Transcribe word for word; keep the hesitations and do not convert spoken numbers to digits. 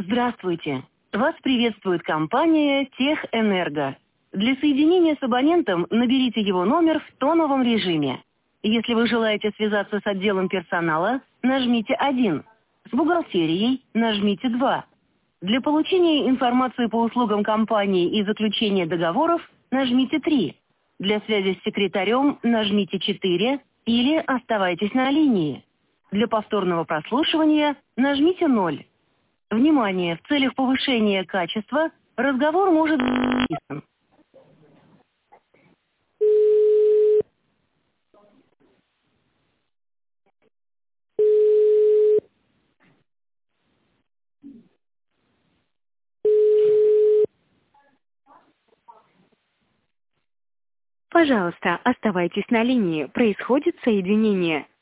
Здравствуйте. Вас приветствует компания Техэнерго. Для соединения с абонентом наберите его номер в тоновом режиме. Если вы желаете связаться с отделом персонала, нажмите один. С бухгалтерией нажмите два. Для получения информации по услугам компании и заключения договоров нажмите три. Для связи с секретарем нажмите четыре или оставайтесь на линии. Для повторного прослушивания нажмите ноль. Внимание! В целях повышения качества разговор может быть записан. Пожалуйста, оставайтесь на линии. Происходит соединение.